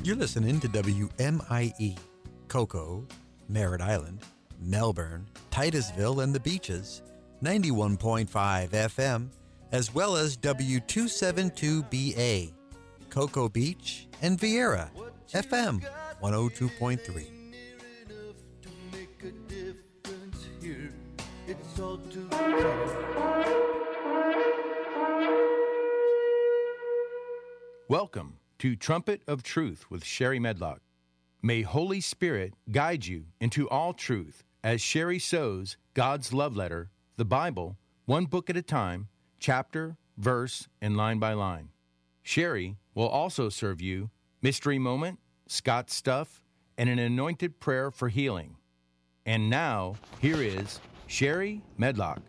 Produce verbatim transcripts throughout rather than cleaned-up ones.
You're listening to W M I E, Cocoa, Merritt Island, Melbourne, Titusville, and the Beaches, ninety-one point five F M, as well as W two seventy-two B A, Cocoa Beach, and Vieira, F M one oh two point three. Welcome to Trumpet of Truth with Sherry Medlock. May Holy Spirit guide you into all truth as Sherry sows God's love letter, the Bible, one book at a time, chapter, verse, and line by line. Sherry will also serve you Mystery Moment, Scott's Stuff, and an anointed prayer for healing. And now, here is Sherry Medlock.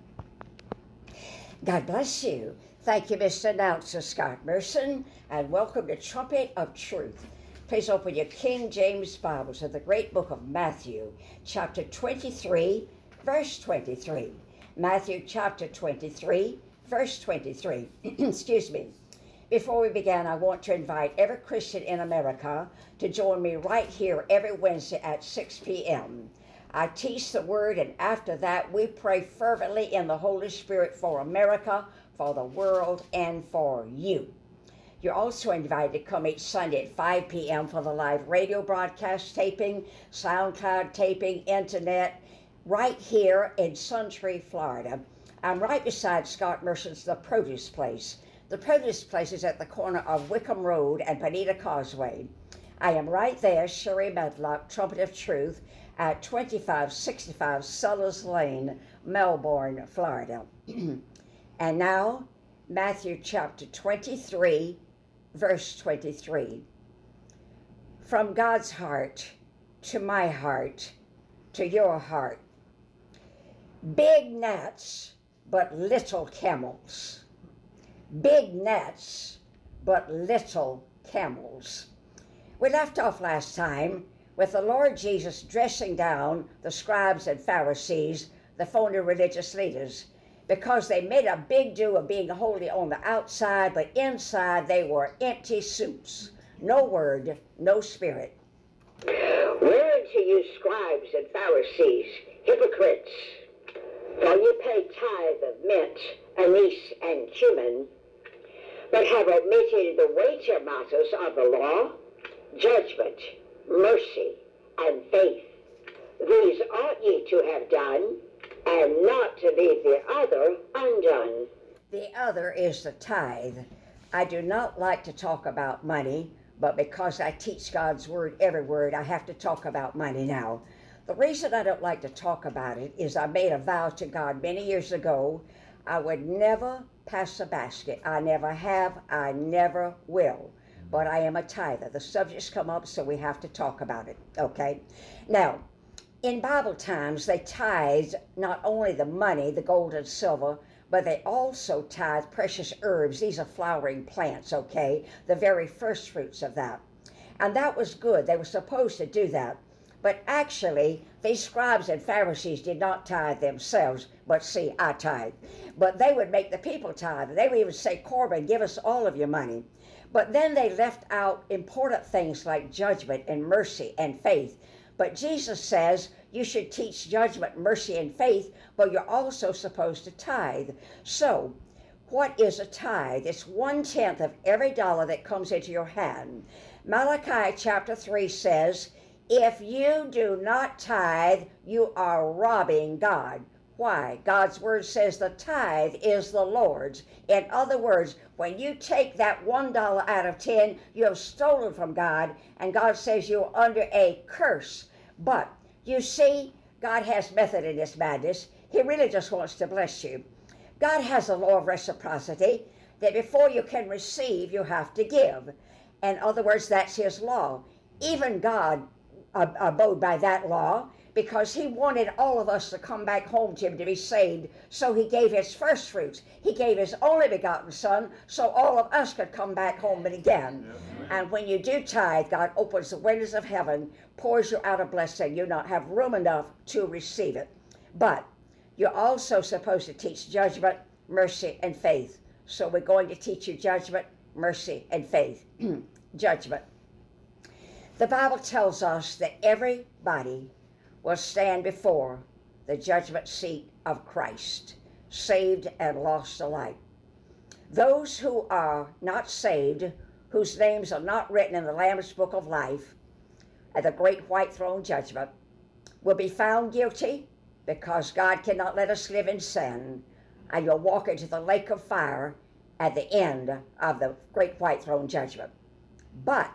God bless you. Thank you, Mister Announcer Scott Merson, and welcome to Trumpet of Truth. Please open your King James Bibles to the great book of Matthew, chapter twenty-three, verse twenty-three. Matthew chapter twenty-three, verse twenty-three. Excuse me. Before we begin, I want to invite every Christian in America to join me right here every Wednesday at six p.m. I teach the Word, and after that, we pray fervently in the Holy Spirit for America, for the world, and for you. You're also invited to come each Sunday at five p.m. for the live radio broadcast taping, SoundCloud taping, internet, right here in Suntree, Florida. I'm right beside Scott Merson's The Produce Place. The Produce Place is at the corner of Wickham Road and Bonita Causeway. I am right there, Sherry Medlock, Trumpet of Truth, at twenty-five sixty-five Sullers Lane, Melbourne, Florida. And now, Matthew chapter twenty-three, verse twenty-three. From God's heart to my heart to your heart. Big gnats, but little camels. Big gnats, but little camels. We left off last time with the Lord Jesus dressing down the scribes and Pharisees, the phony religious leaders, because they made a big deal of being holy on the outside, but inside they were empty suits. No word, no spirit. Woe unto you, scribes and Pharisees, hypocrites! For you pay tithe of mint, anise, and cumin, but have omitted the weightier matters of the law, judgment, mercy, and faith. These ought ye to have done, and not to leave the other undone. The other is the tithe. I do not like to talk about money, but because I teach God's word every word, I have to talk about money now. The reason I don't like to talk about it is I made a vow to God many years ago I would never pass a basket. I never have, I never will. But I am a tither. The subject's come up, so we have to talk about it, okay? Now, in Bible times, they tithed not only the money, the gold and silver, but they also tithed precious herbs. These are flowering plants, okay? The very first fruits of that. And that was good. They were supposed to do that. But actually, these scribes and Pharisees did not tithe themselves, but see, I tithe. But they would make the people tithe. They would even say, Corbin, give us all of your money. But then they left out important things like judgment and mercy and faith. But Jesus says you should teach judgment, mercy, and faith, but you're also supposed to tithe. So, what is a tithe? It's one-tenth of every dollar that comes into your hand. Malachi chapter three says, if you do not tithe, you are robbing God. Why? God's word says the tithe is the Lord's. In other words, when you take that one dollar out of ten, you have stolen from God, and God says you're under a curse. But you see, God has method in this madness. He really just wants to bless you. God has a law of reciprocity that before you can receive, you have to give. In other words, that's his law. Even God abode by that law because he wanted all of us to come back home to him to be saved. So he gave his first fruits. He gave his only begotten son so all of us could come back home again. Yes. And when you do tithe, God opens the windows of heaven, pours you out a blessing. You not have room enough to receive it. But you're also supposed to teach judgment, mercy, and faith. So we're going to teach you judgment, mercy, and faith. Judgment. The Bible tells us that everybody will stand before the judgment seat of Christ, saved and lost alike. Those who are not saved, whose names are not written in the Lamb's Book of Life at the great white throne judgment, will be found guilty because God cannot let us live in sin, and you'll walk into the lake of fire at the end of the great white throne judgment. But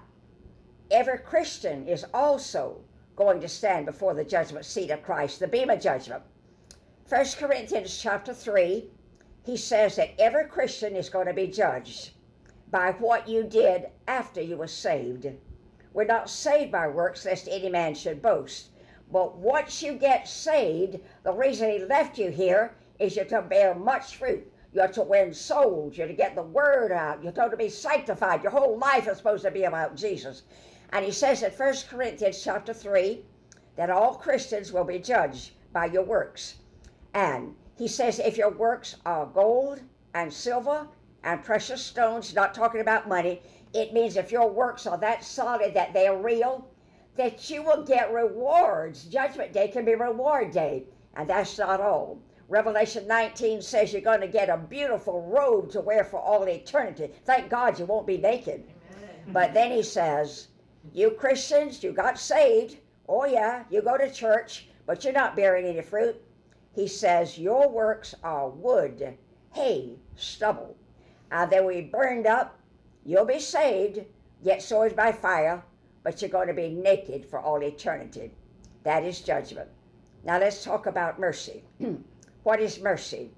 every Christian is also going to stand before the judgment seat of Christ, the Bema judgment. First Corinthians chapter three, he says that every Christian is going to be judged by what you did after you were saved. We're not saved by works, lest any man should boast. But once you get saved, the reason he left you here is you're to bear much fruit. You're to win souls. You're to get the word out. You're to be sanctified. Your whole life is supposed to be about Jesus. And he says in First Corinthians chapter three that all Christians will be judged by your works. And he says if your works are gold and silver and precious stones, not talking about money, it means if your works are that solid that they're real, that you will get rewards. Judgment Day can be reward day. And that's not all. Revelation nineteen says you're going to get a beautiful robe to wear for all eternity. Thank God you won't be naked. Amen. But then he says, you Christians, you got saved. Oh yeah, you go to church, but you're not bearing any fruit. He says, your works are wood, hay, stubble. And they will be burned up. You'll be saved, yet so is by fire, but you're going to be naked for all eternity. That is judgment. Now let's talk about mercy. What is mercy?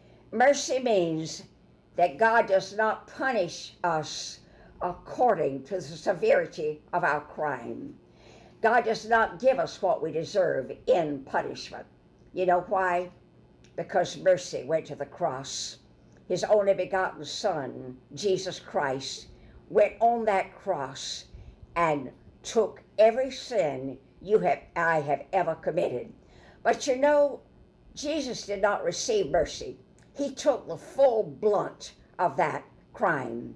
Mercy means that God does not punish us according to the severity of our crime. God does not give us what we deserve in punishment. You know why? Because mercy went to the cross. His only begotten Son, Jesus Christ, went on that cross and took every sin you have, I have ever committed. But you know, Jesus did not receive mercy. He took the full blunt of that crime.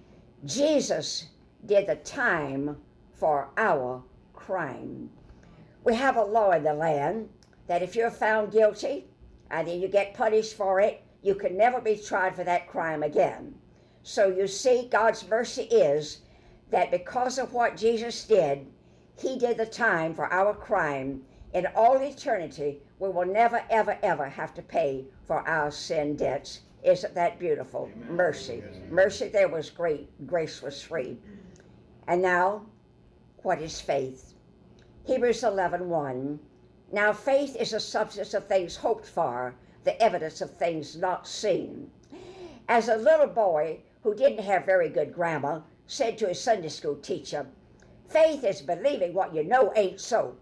Jesus did the time for our crime. We have a law in the land that if you're found guilty and then you get punished for it, you can never be tried for that crime again. So you see, God's mercy is that because of what Jesus did, he did the time for our crime. In all eternity, we will never, ever, ever have to pay for our sin debts. Isn't that beautiful? Amen. Mercy. Yes. Mercy there was great. Grace was free. And now, what is faith? Hebrews eleven one. Now faith is the substance of things hoped for, the evidence of things not seen. As a little boy who didn't have very good grammar said to his Sunday school teacher, faith is believing what you know ain't so.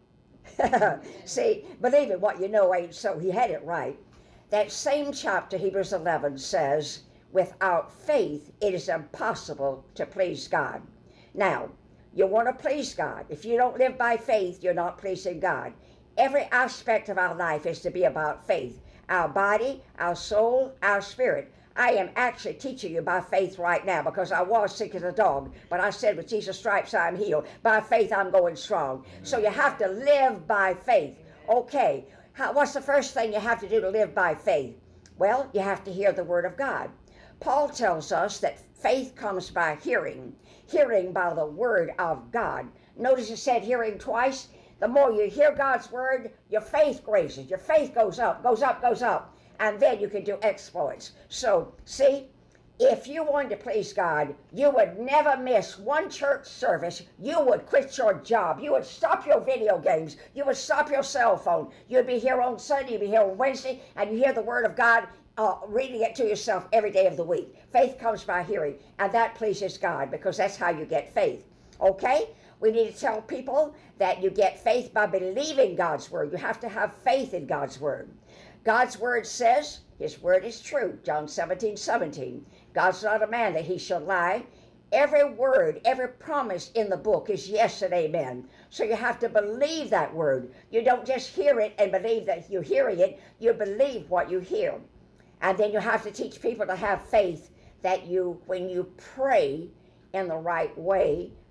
See, believing what you know ain't so. He had it right. That same chapter, Hebrews eleven, says, without faith, it is impossible to please God. Now, you want to please God. If you don't live by faith, you're not pleasing God. Every aspect of our life is to be about faith. Our body, our soul, our spirit. I am actually teaching you by faith right now because I was sick as a dog, but I said with Jesus' stripes I'm healed. By faith I'm going strong. So you have to live by faith. Okay, how, what's the first thing you have to do to live by faith? Well, you have to hear the word of God. Paul tells us that faith comes by hearing, hearing by the word of God. Notice it said hearing twice. The more you hear God's word, your faith raises. Your faith goes up, goes up, goes up. And then you can do exploits. So, see, if you wanted to please God, you would never miss one church service. You would quit your job. You would stop your video games. You would stop your cell phone. You'd be here on Sunday, you'd be here on Wednesday, and you hear the word of God, uh, reading it to yourself every day of the week. Faith comes by hearing, and that pleases God because that's how you get faith. Okay? We need to tell people that you get faith by believing God's word. You have to have faith in God's word. God's word says, his word is true, John seventeen seventeen. God's not a man that he shall lie. Every word, every promise in the book is yes and amen. So you have to believe that word. You don't just hear it and believe that you're hearing it. You believe what you hear. And then you have to teach people to have faith that you, when you pray in the right way,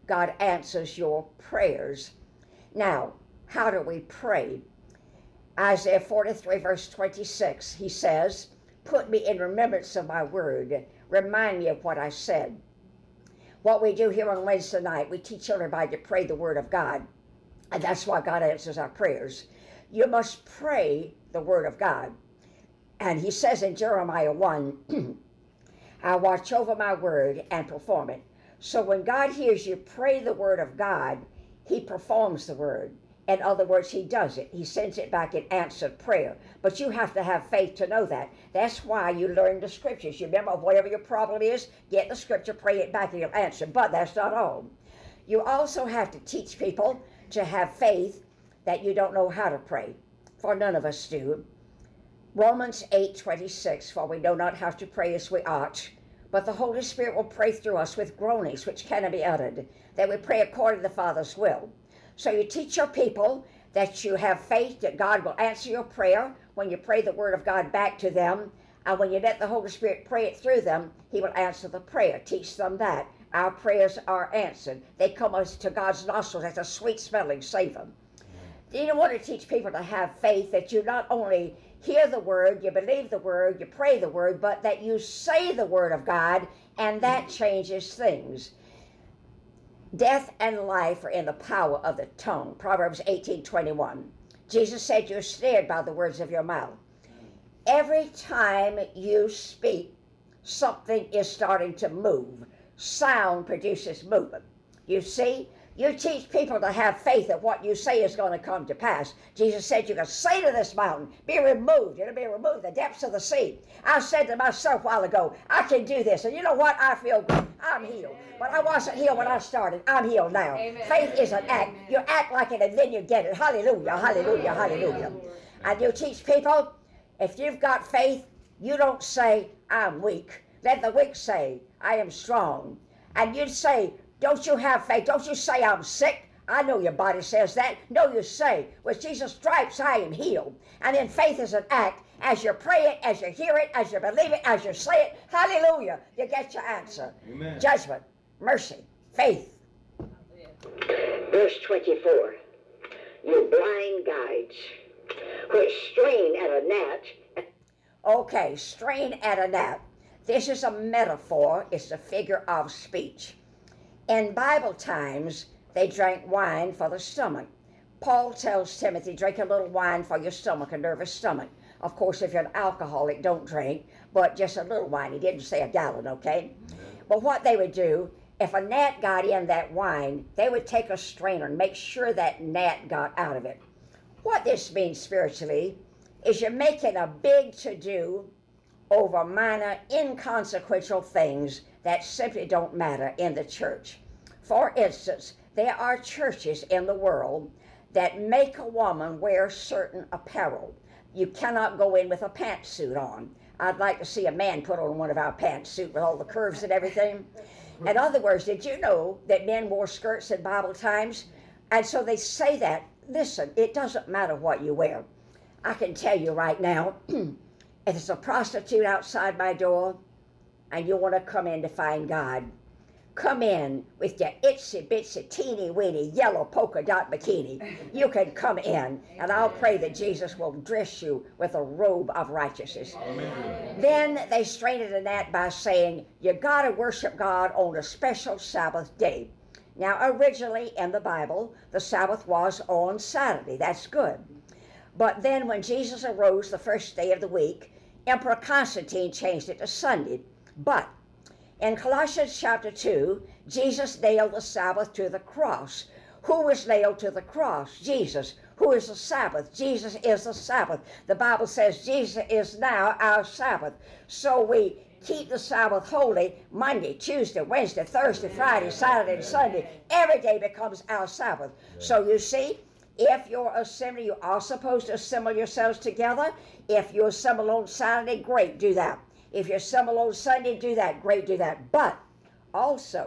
God answers your prayers. Now, how do we pray? Isaiah forty-three, verse twenty-six, he says, put me in remembrance of my word. Remind me of what I said. What we do here on Wednesday night, we teach everybody to pray the word of God. And that's why God answers our prayers. You must pray the word of God. And he says in Jeremiah one, I watch over my word and perform it. So when God hears you pray the word of God, he performs the word. In other words, he does it. He sends it back in answered prayer. But you have to have faith to know that. That's why you learn the scriptures. You remember, whatever your problem is, get the scripture, pray it back, and you'll answer. But that's not all. You also have to teach people to have faith that you don't know how to pray. For none of us do. Romans eight twenty-six, for we know not how to pray as we ought, but the Holy Spirit will pray through us with groanings which cannot be uttered, that we pray according to the Father's will. So you teach your people that you have faith that God will answer your prayer when you pray the word of God back to them, and when you let the Holy Spirit pray it through them, he will answer the prayer. Teach them that. Our prayers are answered. They come to God's nostrils as a sweet-smelling savor. You want to teach people to have faith that you not only hear the word, you believe the word, you pray the word, but that you say the word of God, and that changes things. Death and life are in the power of the tongue. Proverbs eighteen twenty-one. Jesus said, you're snared by the words of your mouth. Every time you speak, something is starting to move. Sound produces movement. You see, you teach people to have faith that what you say is going to come to pass. Jesus said you can say to this mountain, be removed. It'll be removed the depths of the sea. I said to myself a while ago, I can do this. And you know what? I feel good. I'm healed. But I wasn't healed when I started. I'm healed now. Amen. Faith is an act. You act like it and then you get it. Hallelujah, hallelujah, hallelujah. And you teach people, if you've got faith, you don't say, I'm weak. Let the weak say, I am strong. And you'd say, don't you have faith? Don't you say I'm sick? I know your body says that. No, you say, with Jesus' stripes I am healed. And then faith is an act. As you pray it, as you hear it, as you believe it, as you say it, hallelujah, you get your answer. Amen. Judgment, mercy, faith. Verse twenty-four, you blind guides, which strain at a gnat. Okay, strain at a gnat. This is a metaphor. It's a figure of speech. In Bible times, they drank wine for the stomach. Paul tells Timothy, drink a little wine for your stomach, a nervous stomach. Of course, if you're an alcoholic, don't drink, but just a little wine. He didn't say a gallon, okay? But what they would do, if a gnat got in that wine, they would take a strainer and make sure that gnat got out of it. What this means spiritually is you're making a big to-do over minor, inconsequential things that simply don't matter in the church. For instance, there are churches in the world that make a woman wear certain apparel. You cannot go in with a pantsuit on. I'd like to see a man put on one of our pantsuits with all the curves and everything. In other words, did you know that men wore skirts in Bible times? And so they say that, listen, it doesn't matter what you wear. I can tell you right now, if there's a prostitute outside my door and you want to come in to find God, come in with your itsy bitsy teeny weeny yellow polka dot bikini. You can come in, and I'll pray that Jesus will dress you with a robe of righteousness. Amen. Then they straightened it that by saying, you got to worship God on a special Sabbath day. Now, originally in the Bible, the Sabbath was on Saturday. That's good. But then when Jesus arose the first day of the week, Emperor Constantine changed it to Sunday. But in Colossians chapter two, Jesus nailed the Sabbath to the cross. Who was nailed to the cross? Jesus. Who is the Sabbath? Jesus is the Sabbath. The Bible says Jesus is now our Sabbath. So we keep the Sabbath holy Monday, Tuesday, Wednesday, Thursday, Friday, Saturday, and Sunday. Every day becomes our Sabbath. So you see, if you're assembly, you are supposed to assemble yourselves together. If you assemble on Saturday, great, do that. If you assemble on Sunday, do that. Great, do that. But also,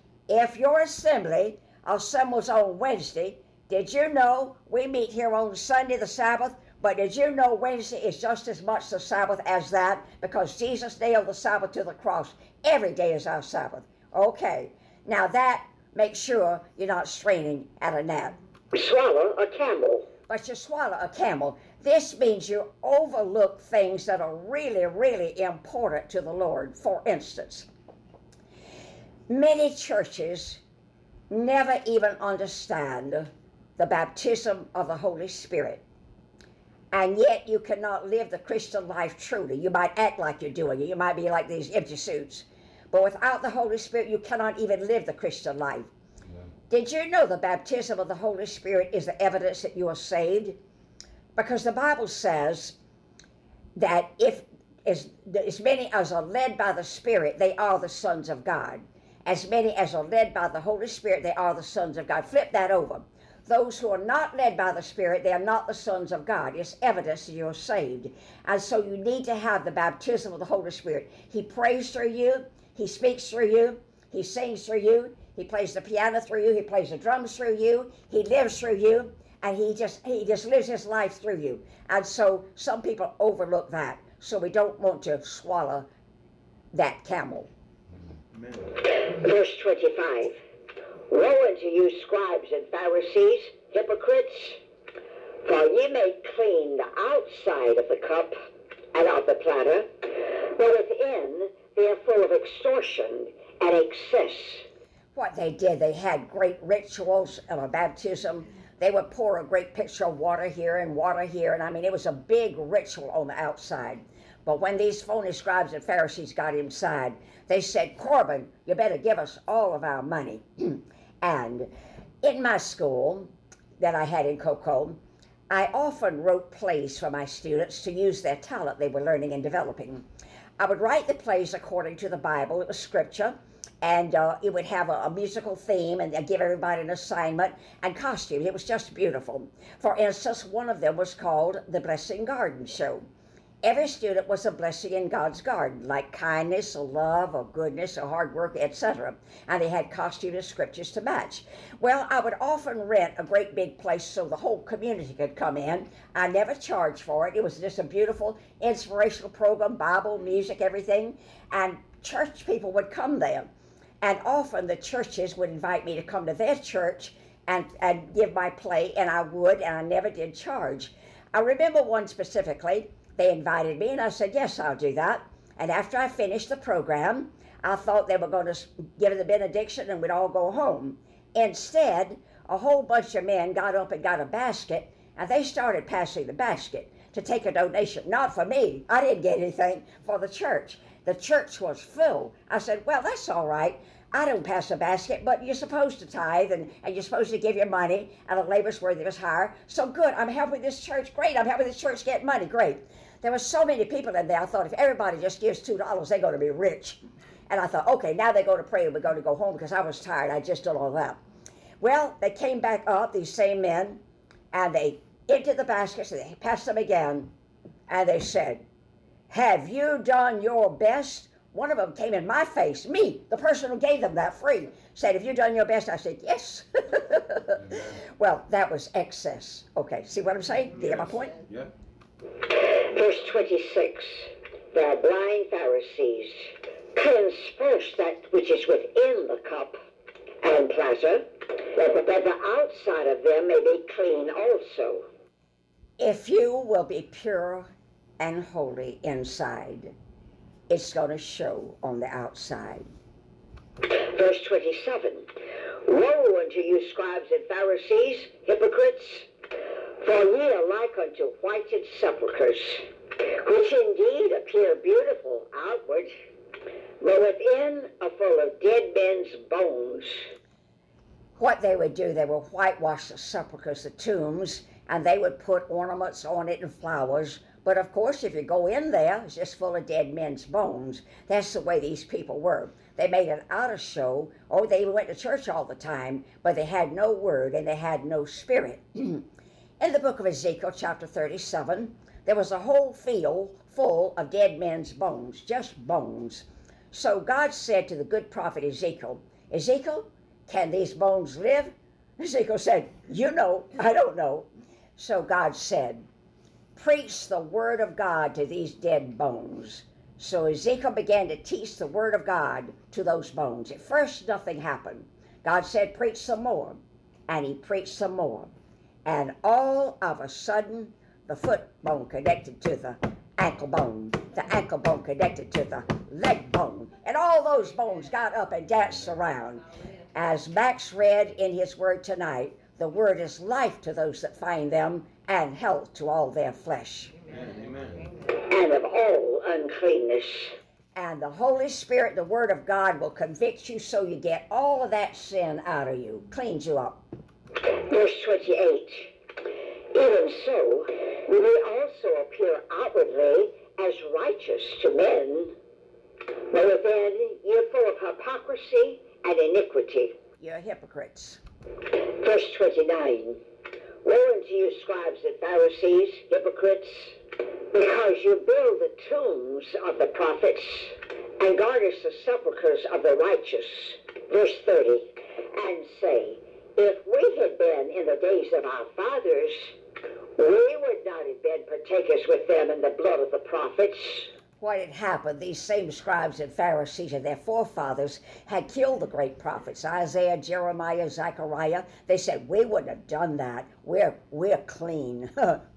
if your assembly assembles on Wednesday, did you know we meet here on Sunday, the Sabbath? But did you know Wednesday is just as much the Sabbath as that? Because Jesus nailed the Sabbath to the cross. Every day is our Sabbath. Okay. Now that make sure you're not straining at a gnat. Swallow a camel. But you swallow a camel. This means you overlook things that are really, really important to the Lord. For instance, many churches never even understand the baptism of the Holy Spirit. And yet you cannot live the Christian life truly. You might act like you're doing it. You might be like these empty suits. But without the Holy Spirit, you cannot even live the Christian life. Yeah. Did you know the baptism of the Holy Spirit is the evidence that you are saved? Because the Bible says that if as, as many as are led by the Spirit, they are the sons of God. As many as are led by the Holy Spirit, they are the sons of God. Flip that over. Those who are not led by the Spirit, they are not the sons of God. It's evidence that you're saved. And so you need to have the baptism of the Holy Spirit. He prays through you. He speaks through you. He sings through you. He plays the piano through you. He plays the drums through you. He lives through you. And he just he just lives his life through you. And so some people overlook that. So we don't want to swallow that camel. Amen. Verse twenty-five. Woe unto you, scribes and Pharisees, hypocrites, for ye make clean the outside of the cup and of the platter, but within they are full of extortion and excess. What they did, they had great rituals of a baptism. They would pour a great pitcher of water here and water here, and I mean, it was a big ritual on the outside. But when these phony scribes and Pharisees got inside, they said, Corbin, you better give us all of our money. And in my school that I had in Cocoa, I often wrote plays for my students to use their talent they were learning and developing. I would write the plays according to the Bible. It was scripture, and uh, it would have a, a musical theme, and I'd give everybody an assignment and costumes. It was just beautiful. For instance, one of them was called The Blessing Garden Show. Every student was a blessing in God's garden, like kindness or love or goodness or hard work, et cetera. And they had costumes and scriptures to match. Well, I would often rent a great big place so the whole community could come in. I never charged for it. It was just a beautiful inspirational program, Bible, music, everything. And church people would come there. And often the churches would invite me to come to their church and, and give my play, and I would, and I never did charge. I remember one specifically. They invited me, and I said, yes, I'll do that. And after I finished the program, I thought they were going to give the benediction and we'd all go home. Instead, a whole bunch of men got up and got a basket, and they started passing the basket to take a donation. Not for me. I didn't get anything, for the church. The church was full. I said, well, that's all right. I don't pass a basket, but you're supposed to tithe, and, and you're supposed to give your money, and the labor's worthy of his hire. So good, I'm helping this church. Great, I'm helping this church get money. Great. There were so many people in there, I thought if everybody just gives two dollars, they're going to be rich. And I thought, okay, now they're going to pray and we're going to go home, because I was tired. I just did all that. Well, they came back up, these same men, and they emptied the baskets, and they passed them again, and they said, have you done your best? One of them came in my face, me, the person who gave them that free, said, have you done your best? I said, yes. Well, that was excess. Okay, see what I'm saying? Do you get my point? Yeah. Verse twenty-six, the blind Pharisees cleanse first that which is within the cup and platter, that the outside of them may be clean also. If you will be pure and holy inside, it's going to show on the outside. Verse twenty-seven, woe unto you, scribes and Pharisees, hypocrites, for ye are like unto whited sepulchres, which indeed appear beautiful outward, but within are full of dead men's bones. What they would do, they would whitewash the sepulchres, the tombs, and they would put ornaments on it and flowers. But of course, if you go in there, it's just full of dead men's bones. That's the way these people were. They made an outer show. Oh, they went to church all the time, but they had no word and they had no spirit. In the book of Ezekiel, chapter thirty-seven, there was a whole field full of dead men's bones, just bones. So God said to the good prophet Ezekiel, Ezekiel, can these bones live? Ezekiel said, you know, I don't know. So God said, preach the word of God to these dead bones. So Ezekiel began to teach the word of God to those bones. At first, nothing happened. God said, preach some more. And he preached some more. And all of a sudden, the foot bone connected to the ankle bone, the ankle bone connected to the leg bone, and all those bones got up and danced around. As Max read in his word tonight, the word is life to those that find them and health to all their flesh. Amen. And of all uncleanness. And the Holy Spirit, the Word of God, will convict you so you get all of that sin out of you, cleans you up. Verse twenty-eight. Even so, we may also appear outwardly as righteous to men, but within you're full of hypocrisy and iniquity. You're hypocrites. Verse twenty-nine. Woe unto you, scribes and Pharisees, hypocrites, because you build the tombs of the prophets and garnish the sepulchres of the righteous. Verse thirty. And say, if we had been in the days of our fathers, we would not have been partakers with them in the blood of the prophets. What had happened, these same scribes and Pharisees and their forefathers had killed the great prophets, Isaiah, Jeremiah, Zechariah. They said, we wouldn't have done that. We're, we're clean.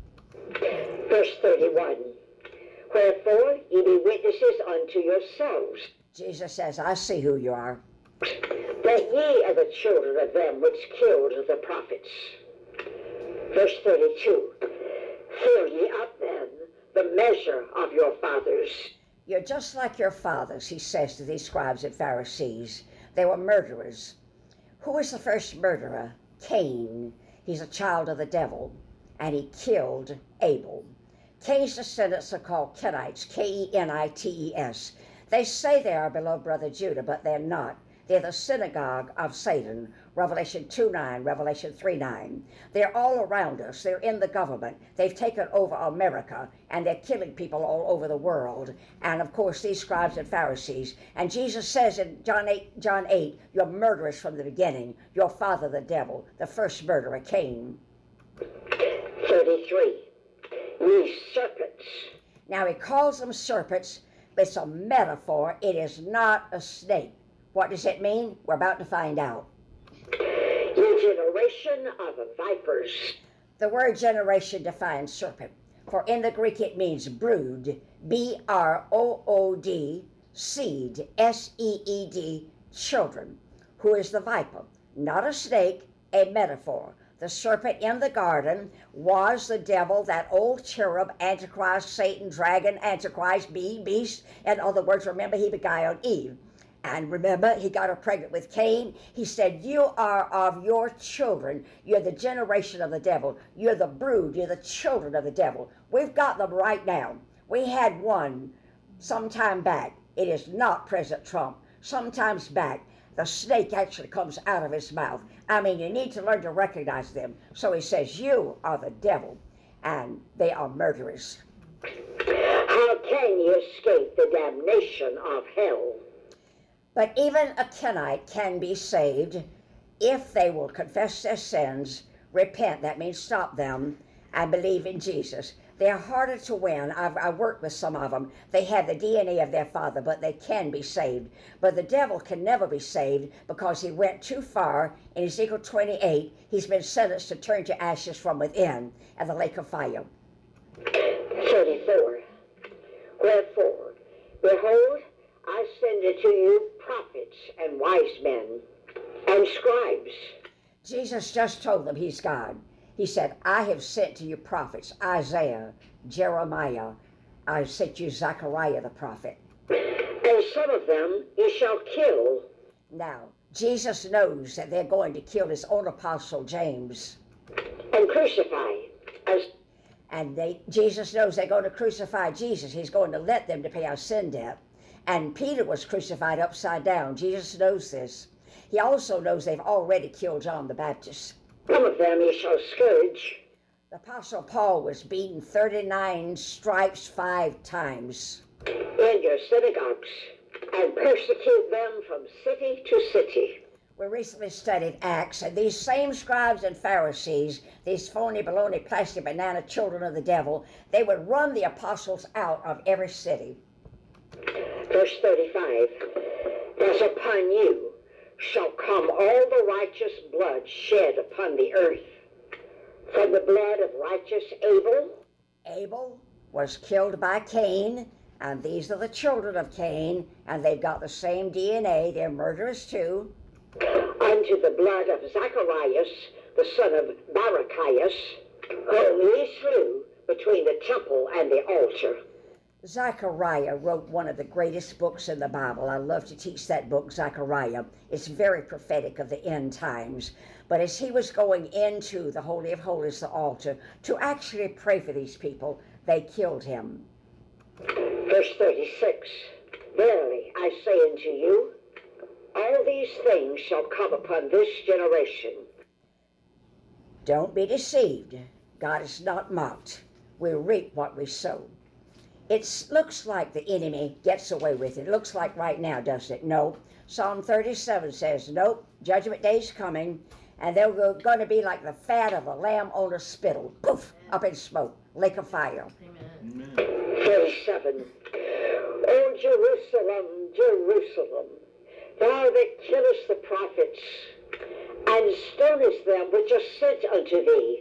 Verse thirty-one. Wherefore ye be witnesses unto yourselves. Jesus says, I see who you are. That ye are the children of them which killed the prophets. Verse thirty-two. Fill ye up then the measure of your fathers. You're just like your fathers, he says to these scribes and Pharisees. They were murderers. Who was the first murderer? Cain. He's a child of the devil, and he killed Abel. Cain's descendants are called Kenites, K E N I T E S. They say they are beloved brother Judah, but they're not. They're the synagogue of Satan, Revelation two nine, Revelation three nine. They're all around us. They're in the government. They've taken over America, and they're killing people all over the world. And, of course, these scribes and Pharisees. And Jesus says in John eight, John eight, you're murderers from the beginning. Your father, the devil, the first murderer, Cain. thirty-three. Ye serpents. Now, he calls them serpents. It's a metaphor. It is not a snake. What does it mean? We're about to find out. Ye generation of vipers. The word generation defines serpent. For in the Greek it means brood, B R O O D, seed, S E E D, children. Who is the viper? Not a snake, a metaphor. The serpent in the garden was the devil, that old cherub, Antichrist, Satan, dragon, Antichrist, bee, beast. In other words, remember, he beguiled Eve. And remember, he got her pregnant with Cain. He said, you are of your children. You're the generation of the devil. You're the brood. You're the children of the devil. We've got them right now. We had one sometime back. It is not President Trump. Sometimes back, the snake actually comes out of his mouth. I mean, you need to learn to recognize them. So he says, you are the devil, and they are murderers. How can you escape the damnation of hell? But even a Kenite can be saved if they will confess their sins, repent, that means stop them, and believe in Jesus. They're harder to win. I've, I've worked with some of them. They have the D N A of their father, but they can be saved. But the devil can never be saved because he went too far. In Ezekiel twenty-eight, he's been sentenced to turn to ashes from within at the lake of fire. thirty-four. Wherefore, behold, I send unto you prophets and wise men and scribes. Jesus just told them he's God. He said, I have sent to you prophets, Isaiah, Jeremiah. I sent you Zechariah the prophet. And some of them you shall kill. Now, Jesus knows that they're going to kill his own apostle, James. And crucify. As And they, Jesus knows they're going to crucify Jesus. He's going to let them to pay our sin debt. And Peter was crucified upside down. Jesus knows this. He also knows they've already killed John the Baptist. some of them you shall scourge. The Apostle Paul was beaten thirty-nine stripes five times. In your synagogues, and persecute them from city to city. We recently studied Acts, and these same scribes and Pharisees, these phony, baloney, plastic, banana children of the devil, they would run the apostles out of every city. Verse thirty-five, as upon you shall come all the righteous blood shed upon the earth, from the blood of righteous Abel. Abel was killed by Cain, and these are the children of Cain, and they've got the same D N A. They're murderers too. Unto the blood of Zacharias, the son of Barachias, whom ye slew between the temple and the altar. Zechariah wrote one of the greatest books in the Bible. I love to teach that book, Zechariah. It's very prophetic of the end times. But as he was going into the Holy of Holies, the altar, to actually pray for these people, they killed him. Verse thirty-six, Verily I say unto you, all these things shall come upon this generation. Don't be deceived. God is not mocked. We reap what we sow. It looks like the enemy gets away with it. It looks like right now, doesn't it? No. Psalm thirty-seven says, nope, judgment day is coming, and they're going to be like the fat of a lamb on a spittle. Poof, up in smoke, lake of fire. Amen. thirty-seven, O Jerusalem, Jerusalem, thou that killest the prophets, and stonest them which are sent unto thee,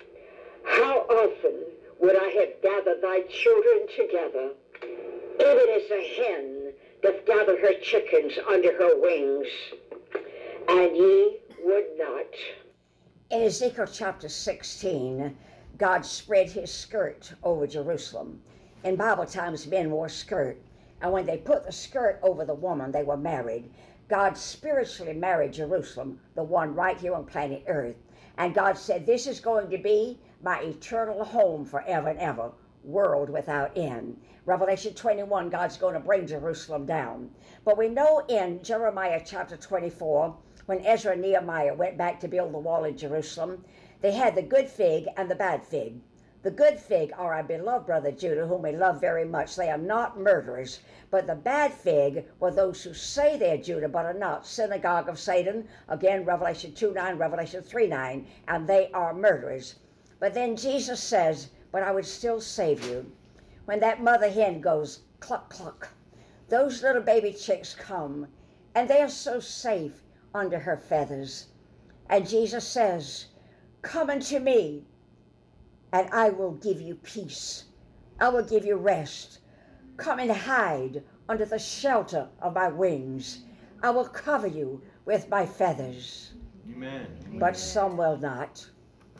how often would I have gathered thy children together, even as a hen doth gather her chickens under her wings, and ye would not. In Ezekiel chapter sixteen, God spread his skirt over Jerusalem. In Bible times, men wore skirt, and when they put the skirt over the woman, they were married. God spiritually married Jerusalem, the one right here on planet Earth. And God said, this is going to be my eternal home forever and ever, world without end. Revelation twenty-one, God's going to bring Jerusalem down. But we know in Jeremiah chapter twenty-four, when Ezra and Nehemiah went back to build the wall in Jerusalem, they had the good fig and the bad fig. The good fig are our beloved brother Judah, whom we love very much. They are not murderers. But the bad fig were those who say they're Judah but are not. Synagogue of Satan, again, Revelation two nine, Revelation three nine, and they are murderers. But then Jesus says, but I would still save you. When that mother hen goes cluck, cluck, those little baby chicks come, and they are so safe under her feathers. And Jesus says, come unto me, and I will give you peace. I will give you rest. Come and hide under the shelter of my wings. I will cover you with my feathers. Amen. But some will not.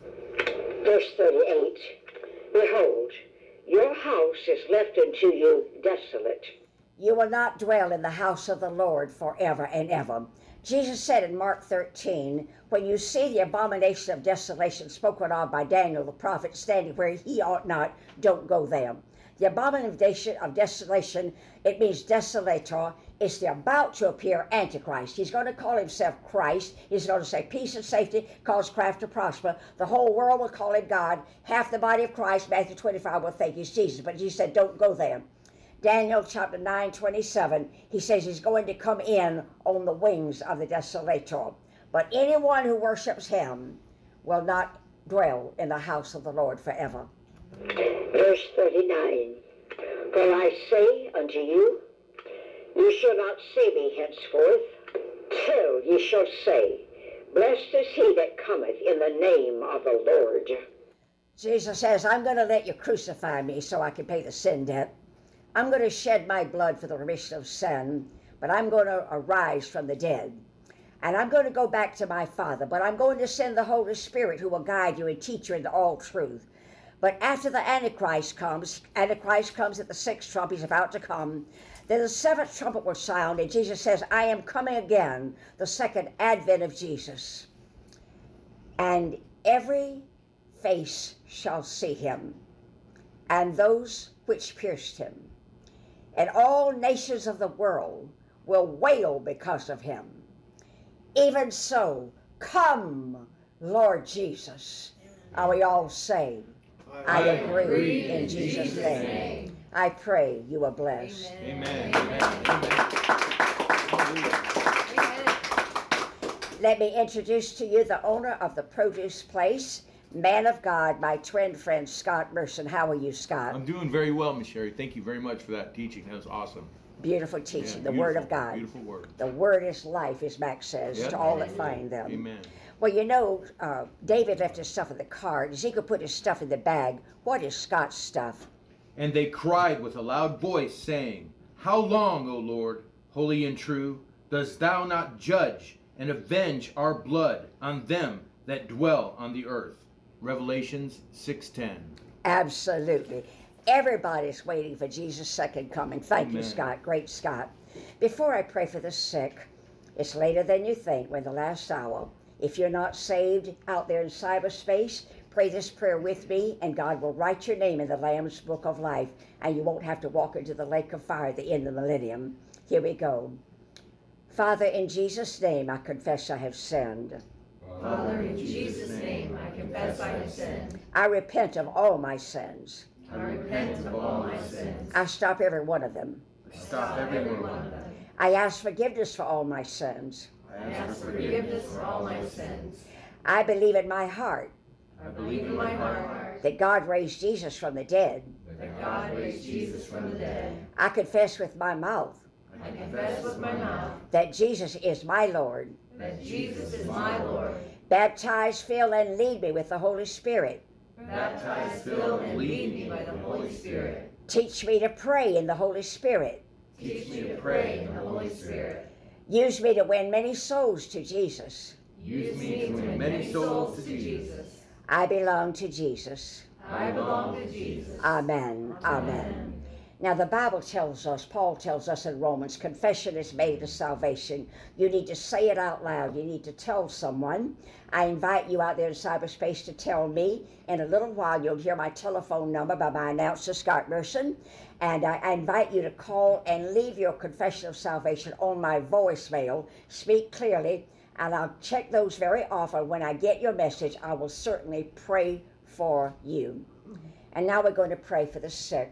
Verse thirty-eight, Behold, your house is left unto you desolate. You will not dwell in the house of the Lord forever and ever. Jesus said in Mark thirteen, when you see the abomination of desolation spoken of by Daniel the prophet standing where he ought not, don't go there. The abomination of desolation, it means desolator, is the about to appear Antichrist. He's going to call himself Christ. He's going to say peace and safety, cause craft to prosper. The whole world will call him God. Half the body of Christ, Matthew twenty-five, will think he's Jesus. But he said, don't go there. Daniel chapter nine, twenty-seven, he says he's going to come in on the wings of the desolator. But anyone who worships him will not dwell in the house of the Lord forever. Verse thirty-nine, For I say unto you, ye shall not see me henceforth, till ye shall say, Blessed is he that cometh in the name of the Lord. Jesus says, I'm going to let you crucify me so I can pay the sin debt. I'm going to shed my blood for the remission of sin, but I'm going to arise from the dead. And I'm going to go back to my Father, but I'm going to send the Holy Spirit who will guide you and teach you into all truth. But after the Antichrist comes, Antichrist comes at the sixth trump, he's about to come, then the seventh trumpet will sound, and Jesus says, I am coming again, the second advent of Jesus. And every face shall see him, and those which pierced him. And all nations of the world will wail because of him. Even so, come, Lord Jesus. And we all say, I, I agree, agree in, in Jesus', Jesus name. name. I pray you are blessed. Amen. Amen. Amen. Amen. Let me introduce to you the owner of the produce place, man of God, my twin friend, Scott Merson. How are you, Scott? I'm doing very well, Miss Sherry. Thank you very much for that teaching. That was awesome. Beautiful teaching, Yeah, the Word of beautiful, God. Beautiful word. The Word is life, as Max says, Yep. to all that find them. Amen. Well, you know, uh, David left his stuff in the cart. Ezekiel put his stuff in the bag. What is Scott's stuff? And they cried with a loud voice, saying, How long, O Lord, holy and true, dost thou not judge and avenge our blood on them that dwell on the earth? Revelations six ten. Absolutely. Everybody's waiting for Jesus' second coming. Thank Amen. you, Scott. Great Scott. Before I pray for the sick, it's later than you think. We're in the last hour. If you're not saved out there in cyberspace, pray this prayer with me, and God will write your name in the Lamb's Book of Life, and you won't have to walk into the lake of fire at the end of the millennium. Here we go. Father, in Jesus' name, I confess I have sinned. Father, in Jesus' name, I confess I have sinned. I repent of all my sins. I repent of all my sins. I stop every one of them. Stop every one of them. I ask forgiveness for all my sins. I ask forgiveness for all my sins. I believe in my heart I believe in my heart that God raised Jesus from the dead. that God raised Jesus from the dead. I confess with my mouth I confess with my mouth that Jesus is my Lord. that Jesus is my Lord. Baptize, fill, and lead me with the Holy Spirit. Baptize, fill, and lead me by the Holy Spirit. Teach me to pray in the Holy Spirit. Teach me to pray in the Holy Spirit. Use me to win many souls to Jesus. Use me to win many souls to Jesus. I belong to Jesus. I belong to Jesus. Amen. Amen. Now, the Bible tells us, Paul tells us in Romans, confession is made to salvation. You need to say it out loud. You need to tell someone. I invite you out there in cyberspace to tell me. In a little while, you'll hear my telephone number by my announcer, Scott Merson. And I, I invite you to call and leave your confession of salvation on my voicemail. Speak clearly, and I'll check those very often. When I get your message, I will certainly pray for you. And now we're going to pray for the sick.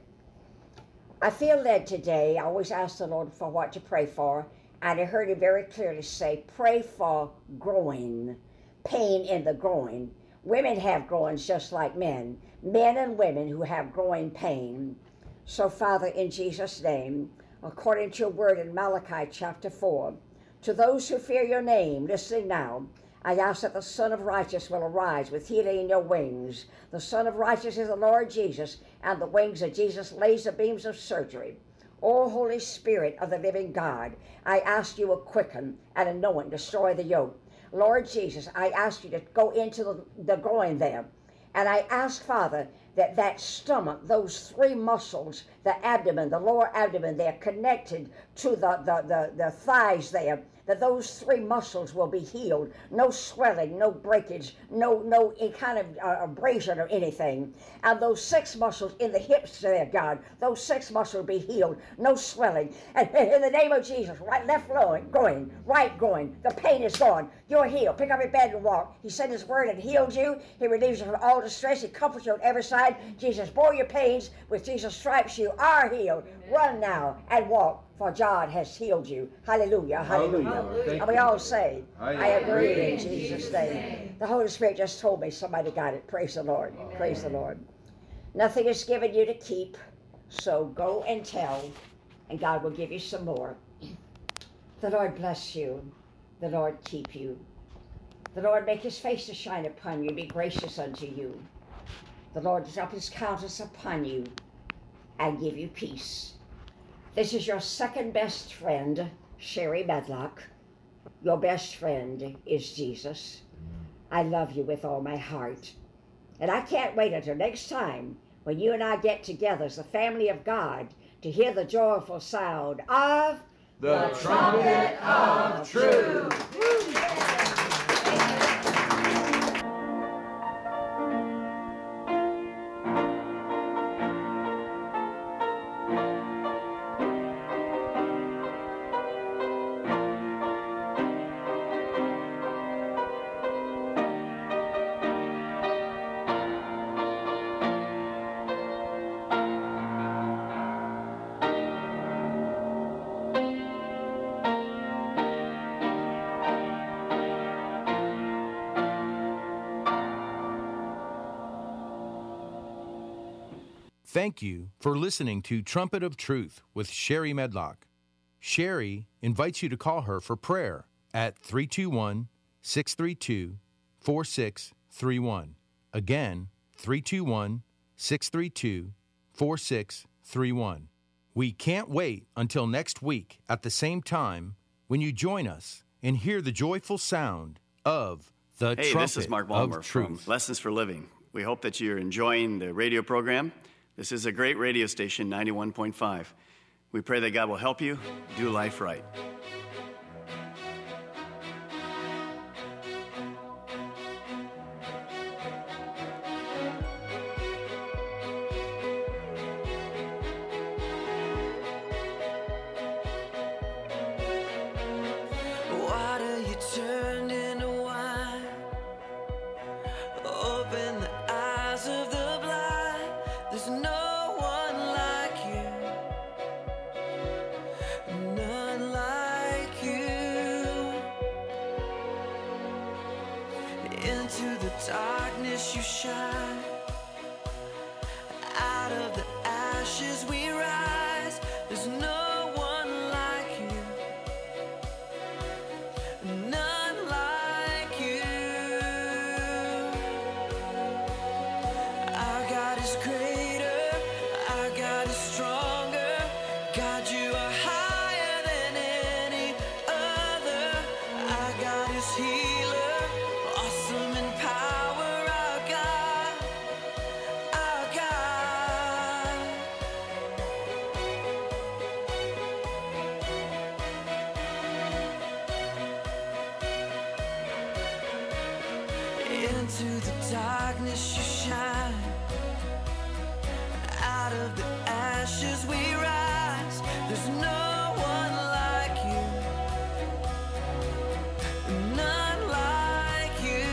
I feel led today. I always ask the Lord for what to pray for, and I heard him very clearly say, pray for groin, pain in the groin. Women have groins just like men, men and women who have groin pain. So, Father, in Jesus' name, according to your word in Malachi chapter four, to those who fear your name, listening now, I ask that the Son of Righteousness will arise with healing in your wings. The Son of Righteousness is the Lord Jesus, and the wings of Jesus laser beams of surgery. O Holy Spirit of the living God, I ask you to quicken and anoint, destroy the yoke. Lord Jesus, I ask you to go into the, the groin there. And I ask, Father, that that stomach, those three muscles, the abdomen, the lower abdomen, they're connected to the, the, the, the thighs there, that those three muscles will be healed. No swelling, no breakage, no no any kind of uh, abrasion or anything. And those six muscles in the hips there, God, those six muscles will be healed. No swelling. And in the name of Jesus, right, left groin, groin, right groin, the pain is gone. You're healed. Pick up your bed and walk. He sent his word and healed you. He relieves you from all distress. He comforts you on every side. Jesus bore your pains. With Jesus' stripes, you are healed. Run now and walk, for God has healed you. Hallelujah, hallelujah. Hallelujah. And we all say, I I agree agree in Jesus' name. The Holy Spirit just told me somebody got it. Praise the Lord. Praise the Lord. Nothing is given you to keep, so go and tell, and God will give you some more. The Lord bless you. The Lord keep you. The Lord make his face to shine upon you, be gracious unto you. The Lord lift up his countenance upon you and give you peace. This is your second best friend, Sherry Medlock. Your best friend is Jesus. I love you with all my heart. And I can't wait until next time when you and I get together as the family of God to hear the joyful sound of The trumpet of truth. Thank you for listening to Trumpet of Truth with Sherry Medlock. Sherry invites you to call her for prayer at three two one, six three two, four six three one. Again, three two one, six three two, four six three one. We can't wait until next week at the same time when you join us and hear the joyful sound of the Hey, trumpet this is Mark Balmer of from truth. Lessons for Living. We hope that you're enjoying the radio program. This is a great radio station, ninety-one point five. We pray that God will help you do life right. Water you turned into wine. Open the eyes of the blind. There's no one like you. None like you. Into the darkness you shine. Out of the ashes we rise. There's no one like you. None like you. Our God is greater, our God is stronger. God, you are higher than any other. Our God is healer, awesome in power. Our God, our God. Into the darkness you shine. Out of the ashes we rise. There's no one like you. None like you.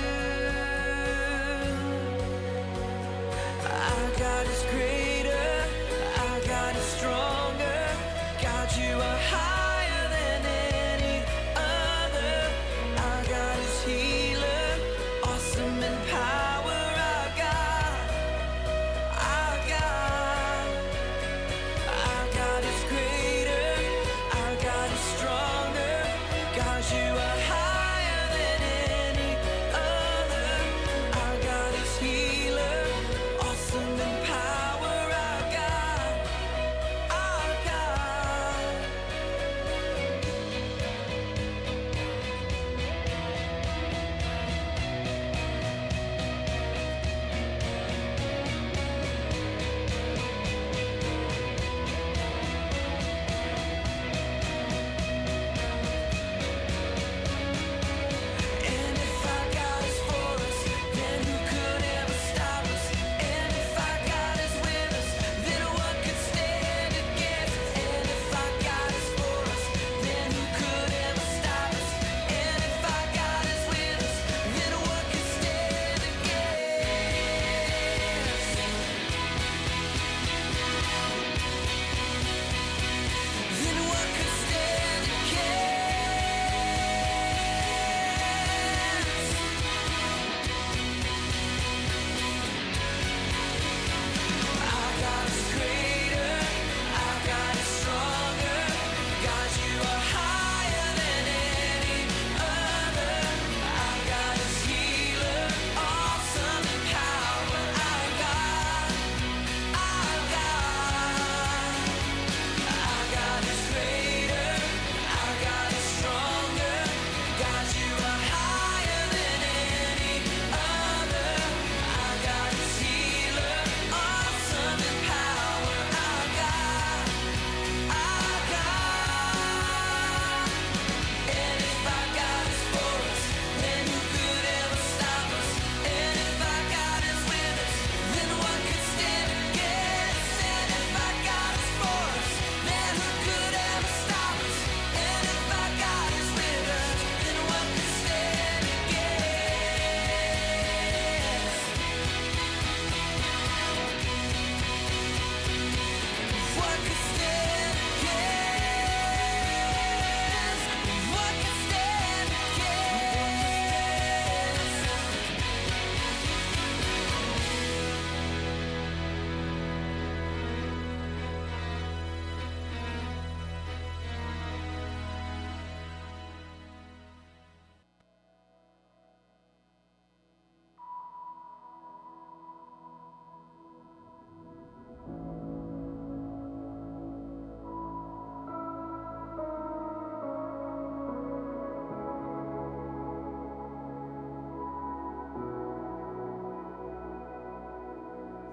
Our God is greater. Our God is stronger. God, you are higher than any other. Our God is healer, awesome in power. Our God, our God, our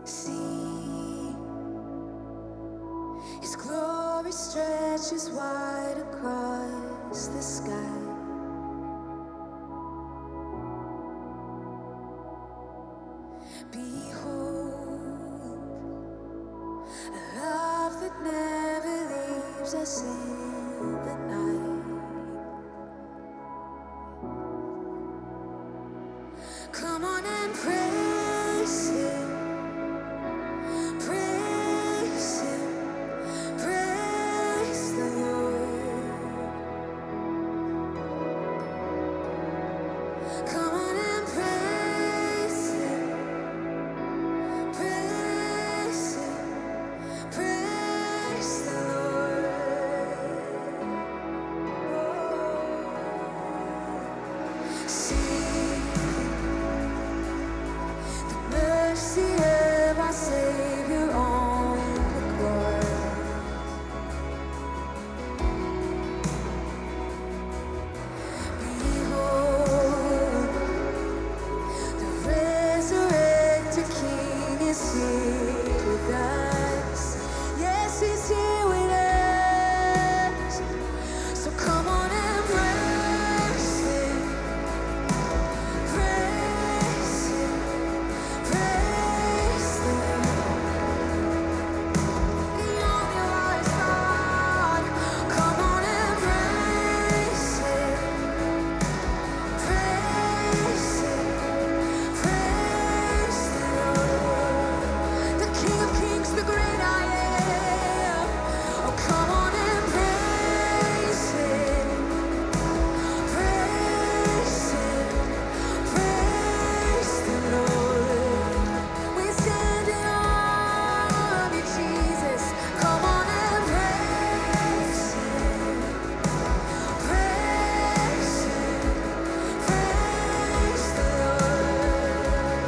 See, His glory stretches wide across the sky. Behold, a love that never leaves us in the night. Come on and praise Him, praise Him, praise the Lord. Come on and praise Him, praise Him, praise the Lord. Sing the mercy of our Savior on the cross. Behold, the resurrected King is here with us. Yes, He's here with us. So come on and praise Him, praise Him, praise the Lord. The only wise God. Come on and praise Him, praise Him, praise the Lord. The King of Kings, the great I am. Oh, come on and praise Him, praise Him, praise the Lord. We stand in awe of you, Jesus. Come on and praise Him, praise Him, praise the Lord.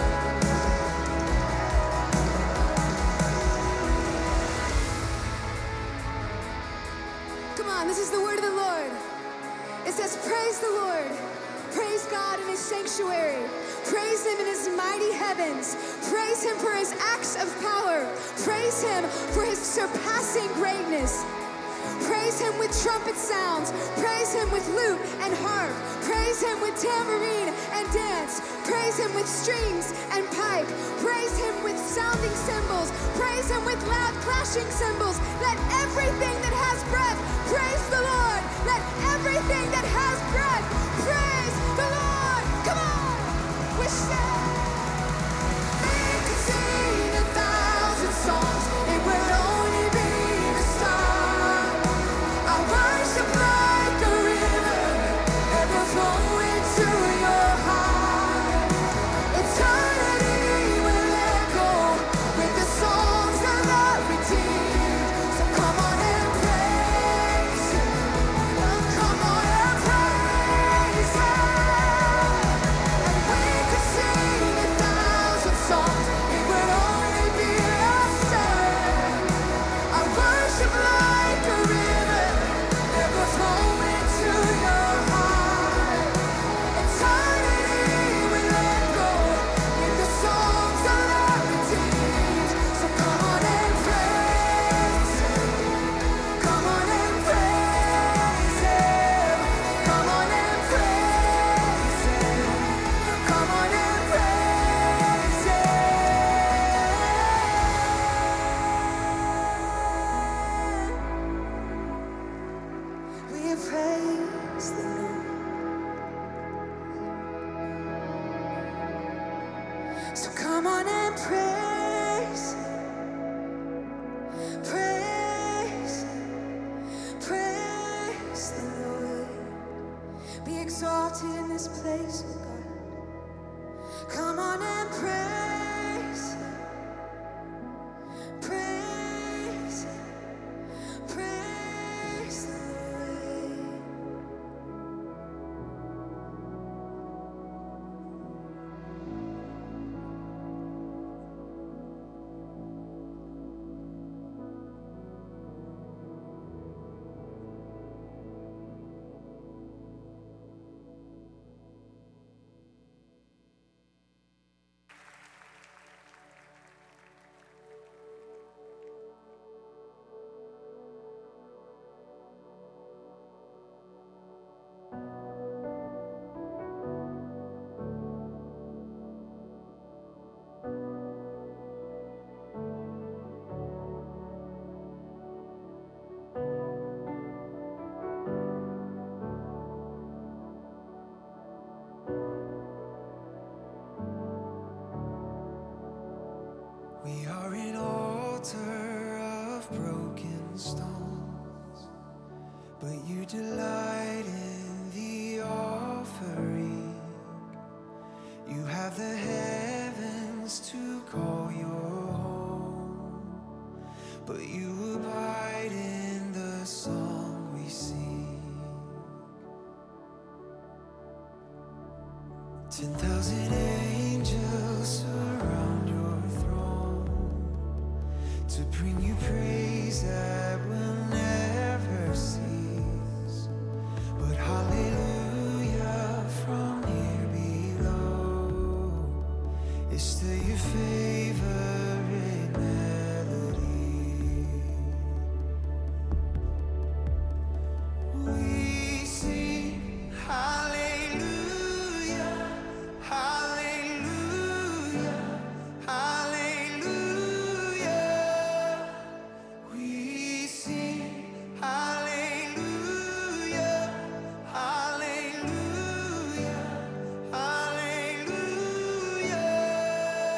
Come on, this is the word of the Lord. It says, praise the Lord. Praise God in His sanctuary. Praise Him in His mighty heavens. Praise Him for His acts of power. Praise Him for His surpassing greatness. Praise Him with trumpet sounds. Praise Him with lute and harp. Praise Him with tambourine and dance. Praise Him with strings and pipe. Praise Him with sounding cymbals. Praise Him with loud clashing cymbals. Let everything that has breath praise the Lord. Let everything that has breath praise the Lord. Come on. We sing. We could sing a thousand songs. It would only be the start. I worship like a river, ever flowing to your heart. Eternity will echo with the songs of the redeemed. So come on and praise Him. Come on and praise Him. And we could sing a thousand songs. It would only be a start. I worship like a river, ever flowing to your heart. Eternity will echo with the songs of the redeemed. So come on and praise Him. Come on and praise Him. Come on and praise Him. Come on and praise Him. We praise the Lord. So come on and praise Him. Praise Him. Praise the Lord. Be exalted in this place, oh God. Come on and praise Him. Praise Him. Praise the Lord. We are an altar of broken stones, but you delight in the offering. You have the heavens to call your home, but you abide in the song we sing. Ten thousand angels surround your throne to bring you praise that will never cease. But hallelujah from here below is still your favorite melody. We sing hallelujah, hallelujah, hallelujah. We sing hallelujah, hallelujah, hallelujah.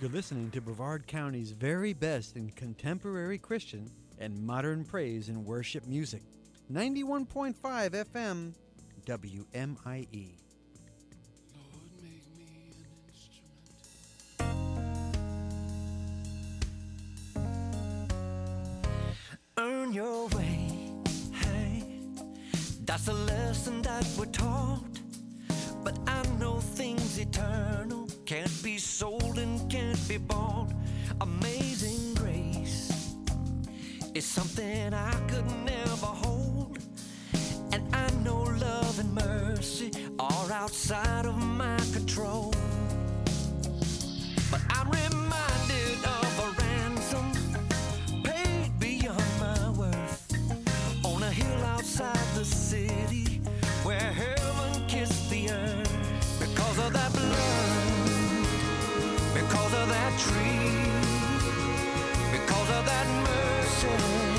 You're listening to Brevard County's very best in contemporary Christian and modern praise and worship music. ninety-one point five F M, W M I E. Earn your way, hey, that's a lesson that we're taught. But I know things eternal can't be sold and can't be bought. Amazing grace is something I could never hold. And I know love and mercy are outside of my control. But I'm reminded of a ransom paid beyond my worth on a hill outside the city where heaven kissed the earth. Because of that blood, because of that tree, because of that mercy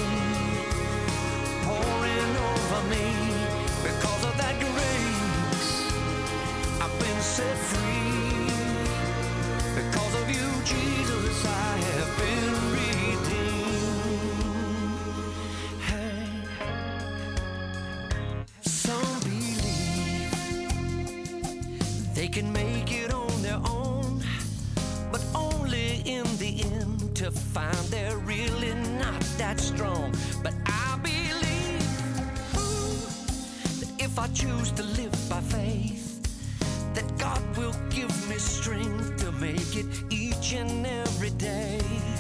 pouring over me, because of that grace, I've been set free. Because of you, Jesus, I have been redeemed. Hey. Some believe they can make it on their own, but only in the end to find they're really not that strong. But I believe ooh, that if I choose to live by faith, that God will give me strength to make it each and every day.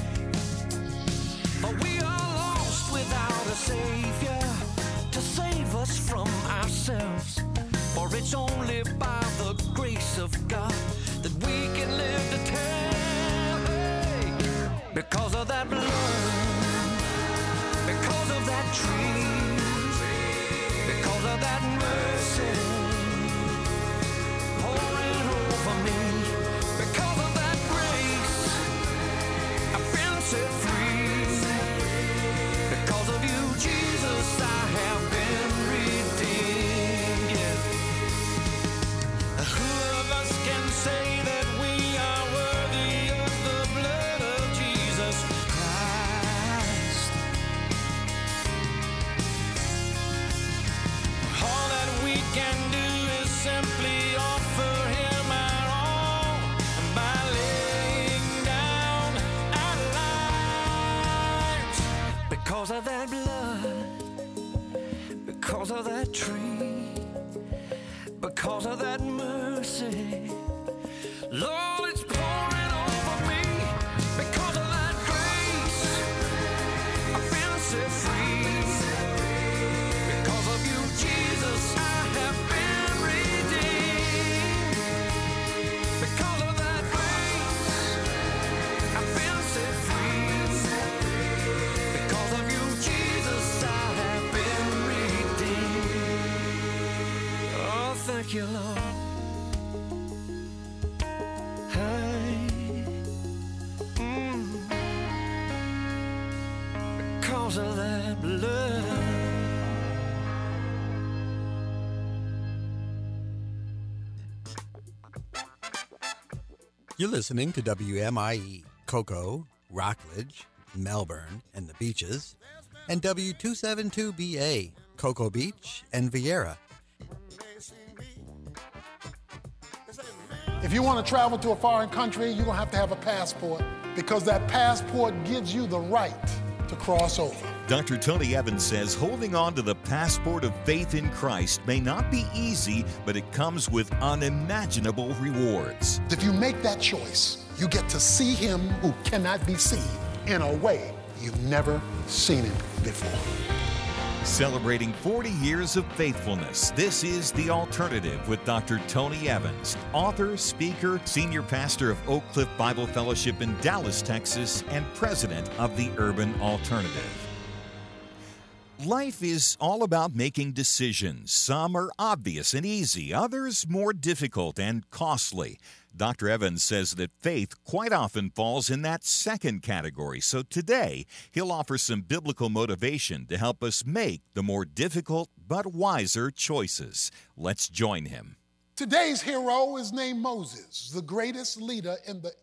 For we are lost without a Savior to save us from ourselves. For it's only by the grace of God that we can live to tell. Hey, because of that blood, because of that tree, because of that mercy pouring over me, because of that grace, I've been set free. Because of you, Jesus, I have been redeemed. Yeah. Who of us can say that we are worthy of the blood of Jesus Christ? All that we can do is simply offer him our all by laying down our lives. Because of that blood, because of that tree, because of that mercy, Lord, it's pouring over me. Because of that grace, I've been set free. Because of you, Jesus, I have been redeemed. Because of that grace, I've been set free. Because of you, Jesus, I have been redeemed. Oh, thank you, Lord. Hey, mm, because of that blood. You're listening to W M I E, Cocoa, Rockledge, Melbourne, and the Beaches, and W two seventy-two B A, Cocoa Beach and Vieira. If you want to travel to a foreign country, you're going to have to have a passport, because that passport gives you the right to cross over. Doctor Tony Evans says holding on to the passport of faith in Christ may not be easy, but it comes with unimaginable rewards. If you make that choice, you get to see him who cannot be seen in a way you've never seen him before. Celebrating forty years of faithfulness, this is The Alternative with Doctor Tony Evans, author, speaker, senior pastor of Oak Cliff Bible Fellowship in Dallas, Texas, and president of the Urban Alternative. Life is all about making decisions. Some are obvious and easy, others more difficult and costly. Doctor Evans says that faith quite often falls in that second category, so today he'll offer some biblical motivation to help us make the more difficult but wiser choices. Let's join him. Today's hero is named Moses, the greatest leader in the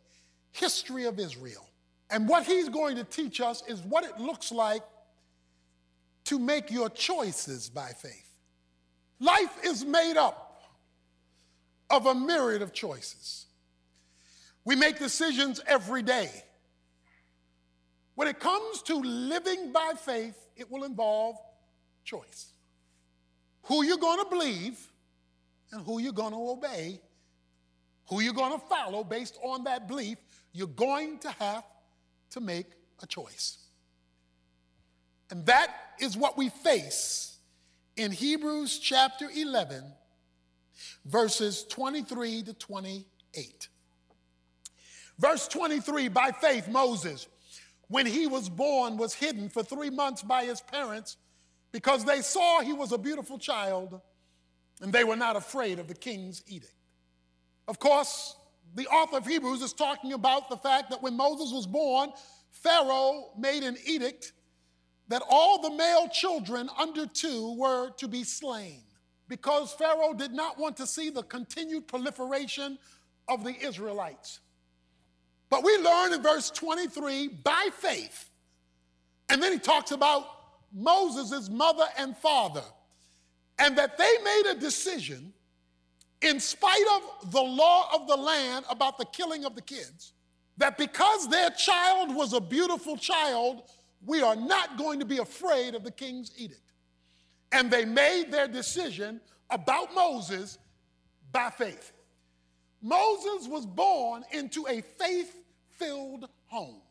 history of Israel. And what he's going to teach us is what it looks like to make your choices by faith. Life is made up of a myriad of choices. We make decisions every day. When it comes to living by faith, it will involve choice. Who you're going to believe and who you're going to obey, who you're going to follow based on that belief, you're going to have to make a choice. And that is what we face in Hebrews chapter eleven, verses twenty-three to twenty-eight. Verse twenty-three, by faith Moses, when he was born, was hidden for three months by his parents because they saw he was a beautiful child and they were not afraid of the king's edict. Of course, the author of Hebrews is talking about the fact that when Moses was born, Pharaoh made an edict that all the male children under two were to be slain because Pharaoh did not want to see the continued proliferation of the Israelites. But we learn in verse twenty-three, by faith, and then he talks about Moses' mother and father, and that they made a decision in spite of the law of the land about the killing of the kids, that because their child was a beautiful child, we are not going to be afraid of the king's edict. And they made their decision about Moses by faith. Moses was born into a faith-filled home.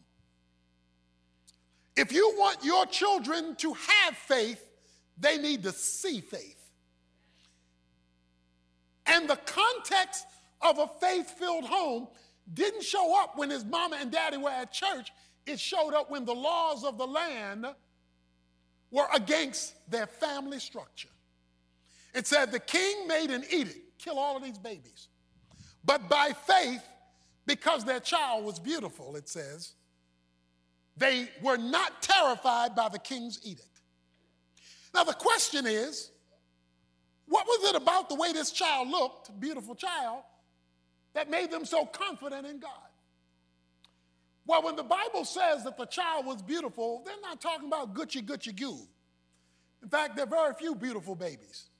If you want your children to have faith, they need to see faith. And the context of a faith-filled home didn't show up when his mama and daddy were at church. It showed up when the laws of the land were against their family structure. It said the king made an edict, kill all of these babies. But by faith, because their child was beautiful, it says, they were not terrified by the king's edict. Now the question is, what was it about the way this child looked, beautiful child, that made them so confident in God? Well, when the Bible says that the child was beautiful, they're not talking about Gucci, Gucci, goo. In fact, there are very few beautiful babies.